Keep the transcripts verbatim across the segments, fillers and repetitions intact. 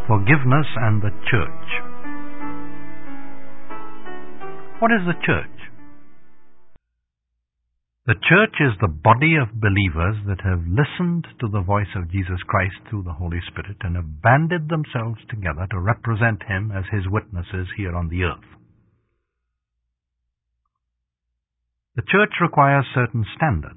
Forgiveness and the Church. What is the Church? The Church is the body of believers that have listened to the voice of Jesus Christ through the Holy Spirit and have banded themselves together to represent Him as His witnesses here on the earth. The Church requires certain standards.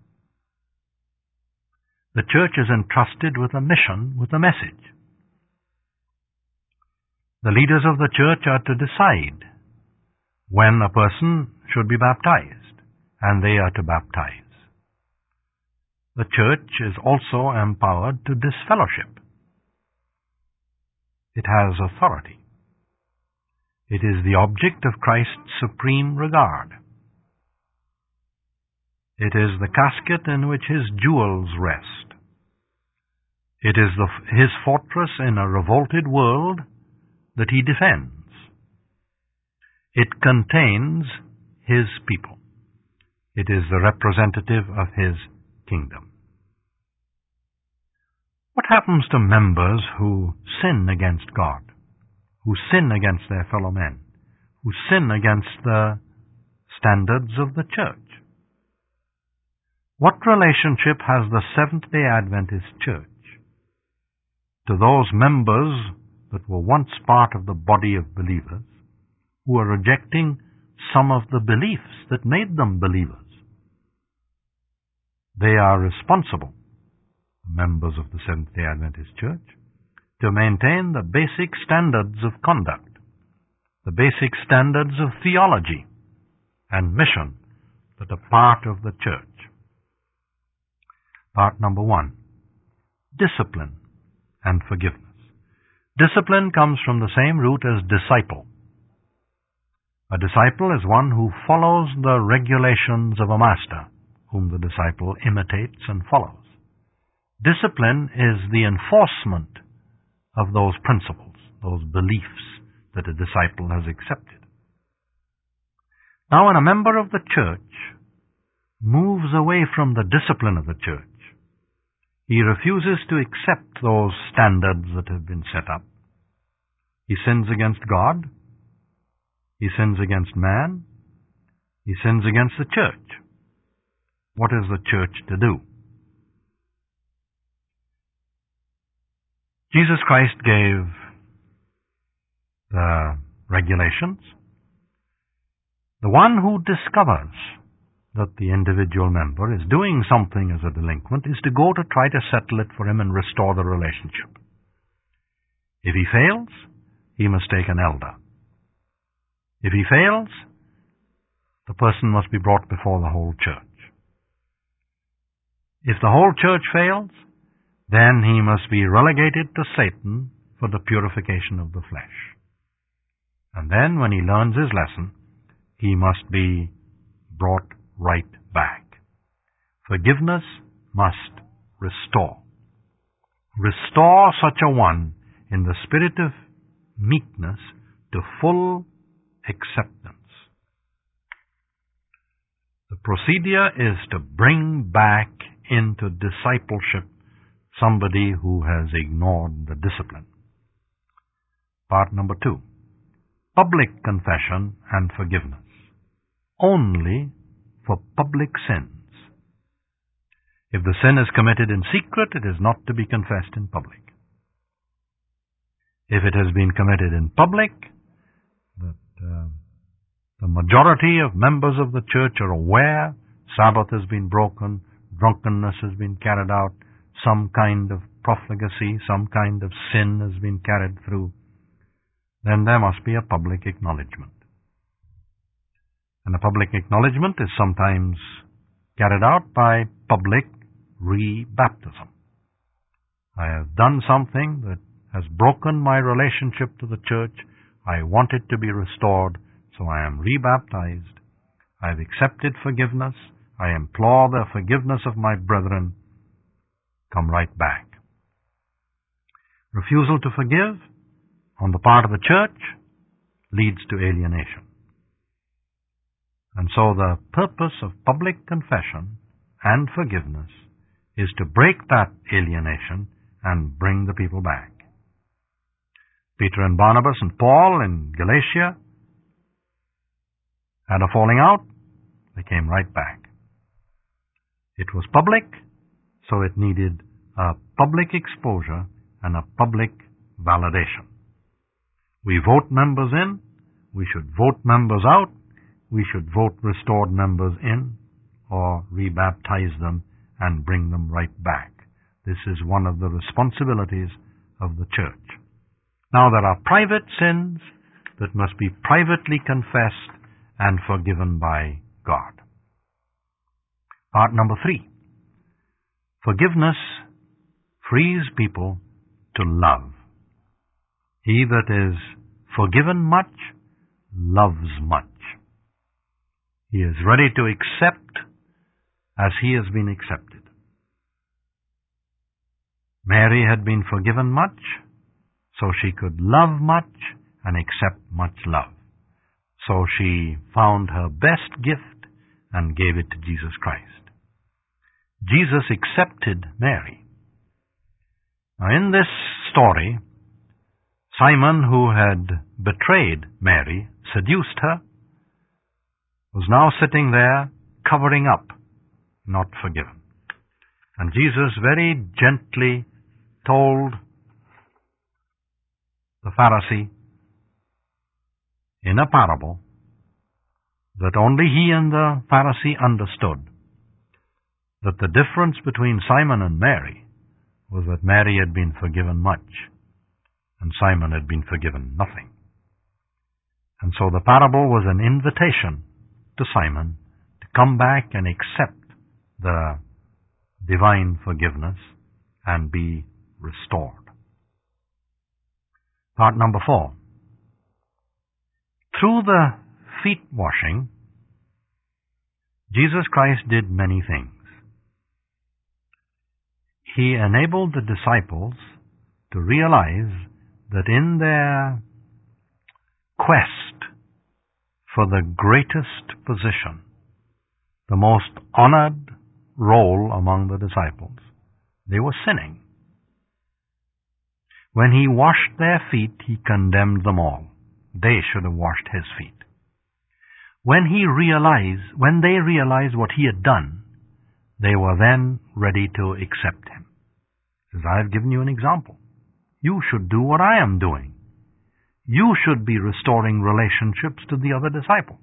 The Church is entrusted with a mission, with a message. The leaders of the Church are to decide when a person should be baptized, and they are to baptize. The Church is also empowered to disfellowship. It has authority. It is the object of Christ's supreme regard. It is the casket in which His jewels rest. It is the, His fortress in a revolted world that He defends. It contains His people. It is the representative of His kingdom. What happens to members who sin against God, who sin against their fellow men, who sin against the standards of the Church? What relationship has the Seventh-day Adventist Church to those members that were once part of the body of believers who are rejecting some of the beliefs that made them believers? They are responsible, members of the Seventh-day Adventist Church, to maintain the basic standards of conduct, the basic standards of theology and mission that are part of the Church. Part number one, discipline and forgiveness. Discipline comes from the same root as disciple. A disciple is one who follows the regulations of a master, whom the disciple imitates and follows. Discipline is the enforcement of those principles, those beliefs that a disciple has accepted. Now, when a member of the Church moves away from the discipline of the Church, he refuses to accept those standards that have been set up. He sins against God. He sins against man. He sins against the Church. What is the Church to do? Jesus Christ gave the regulations. The one who discovers that the individual member is doing something as a delinquent is to go to try to settle it for him and restore the relationship. If he fails, he must take an elder. If he fails, the person must be brought before the whole church. If the whole church fails, then he must be relegated to Satan for the purification of the flesh. And then, when he learns his lesson, he must be brought right back. Forgiveness must restore. Restore such a one in the spirit of meekness to full acceptance. The procedure is to bring back into discipleship somebody who has ignored the discipline. Part number two, public confession and forgiveness. Only for public sins. If the sin is committed in secret, it is not to be confessed in public. If it has been committed in public, that uh, the majority of members of the church are aware, Sabbath has been broken, drunkenness has been carried out, some kind of profligacy, some kind of sin has been carried through, then there must be a public acknowledgement. And a public acknowledgement is sometimes carried out by public re-baptism. I have done something that has broken my relationship to the church. I want it to be restored, so I am re-baptized. I have accepted forgiveness. I implore the forgiveness of my brethren. Come right back. Refusal to forgive on the part of the church leads to alienation. And so the purpose of public confession and forgiveness is to break that alienation and bring the people back. Peter and Barnabas and Paul in Galatia had a falling out. They came right back. It was public, so it needed a public exposure and a public validation. We vote members in, we should vote members out, we should vote restored members in, or rebaptize them and bring them right back. This is one of the responsibilities of the church. Now, there are private sins that must be privately confessed and forgiven by God. Part number three. Forgiveness frees people to love. He that is forgiven much loves much. He is ready to accept as he has been accepted. Mary had been forgiven much, so she could love much and accept much love. So she found her best gift and gave it to Jesus Christ. Jesus accepted Mary. Now, in this story, Simon, who had betrayed Mary, seduced her, was now sitting there covering up, not forgiven. And Jesus very gently told the Pharisee in a parable that only he and the Pharisee understood that the difference between Simon and Mary was that Mary had been forgiven much and Simon had been forgiven nothing. And so the parable was an invitation to Simon to come back and accept the divine forgiveness and be restored. Part number four. Through the feet washing, Jesus Christ did many things. He enabled the disciples to realize that in their quest for the greatest position, the most honored role among the disciples, they were sinning. When he washed their feet, he condemned them all. They should have washed his feet. When he realized, when they realized what he had done, they were then ready to accept him. As I have given you an example. You should do what I am doing. You should be restoring relationships to the other disciples.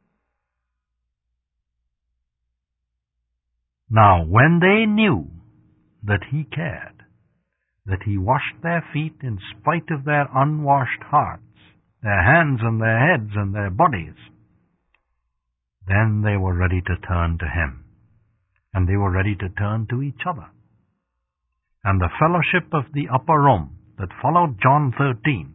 Now, when they knew that he cared, that he washed their feet in spite of their unwashed hearts, their hands and their heads and their bodies, then they were ready to turn to him. And they were ready to turn to each other. And the fellowship of the upper room that followed John thirteen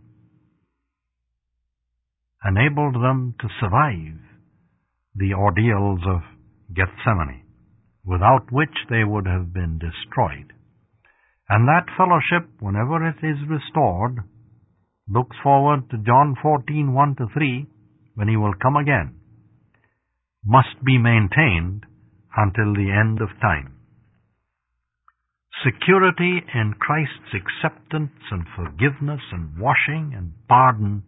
enabled them to survive the ordeals of Gethsemane, without which they would have been destroyed. And that fellowship, whenever it is restored, looks forward to John fourteen, one to three, when he will come again, must be maintained until the end of time. Security in Christ's acceptance and forgiveness and washing and pardon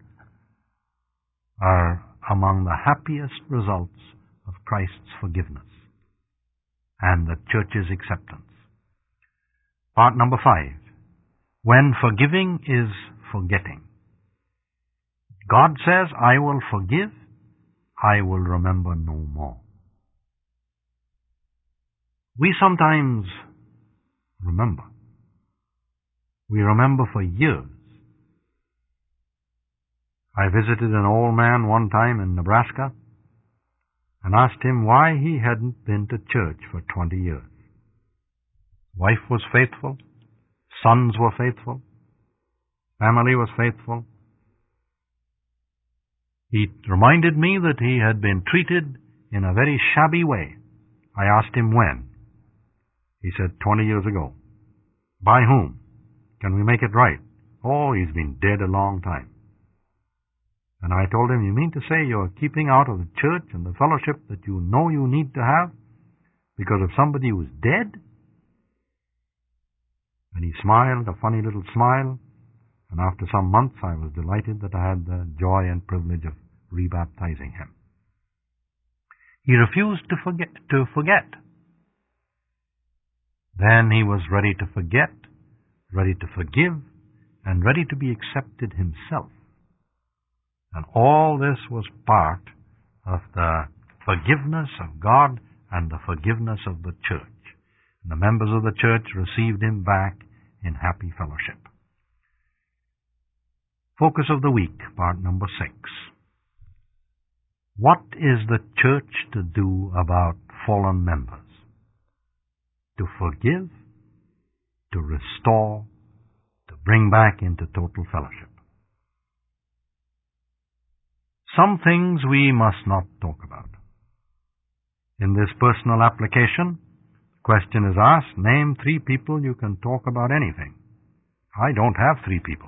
are among the happiest results of Christ's forgiveness and the church's acceptance. Part number five. When forgiving is forgetting. God says, I will forgive, I will remember no more. We sometimes remember. We remember for years. I visited an old man one time in Nebraska and asked him why he hadn't been to church for twenty years. Wife was faithful, sons were faithful, family was faithful. He reminded me that he had been treated in a very shabby way. I asked him when. He said, twenty years ago. By whom? Can we make it right? Oh, he's been dead a long time. And I told him, you mean to say you're keeping out of the church and the fellowship that you know you need to have because of somebody who's dead? And he smiled, a funny little smile, And after some months, I was delighted that I had the joy and privilege of rebaptizing him. He refused to forget. To forget. Then he was ready to forget, ready to forgive, and ready to be accepted himself. And all this was part of the forgiveness of God and the forgiveness of the church. And the members of the church received him back in happy fellowship. Focus of the week, part number six. What is the church to do about fallen members? To forgive, to restore, to bring back into total fellowship. Some things we must not talk about. In this personal application, question is asked, name three people you can talk about anything. I don't have three people.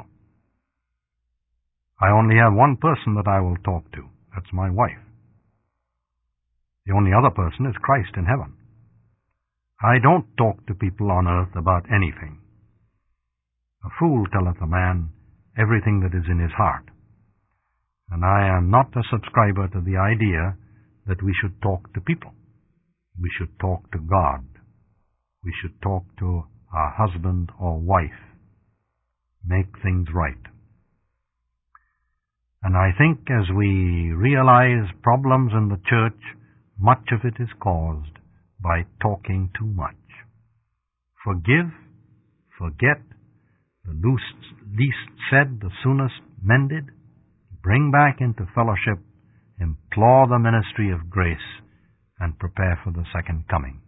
I only have one person that I will talk to. That's my wife. The only other person is Christ in heaven. I don't talk to people on earth about anything. A fool telleth a man everything that is in his heart. And I am not a subscriber to the idea that we should talk to people. We should talk to God. We should talk to our husband or wife. Make things right. And I think as we realize problems in the church, much of it is caused by talking too much. Forgive, forget, the least said, the soonest mended. Bring back into fellowship, implore the ministry of grace, and prepare for the second coming.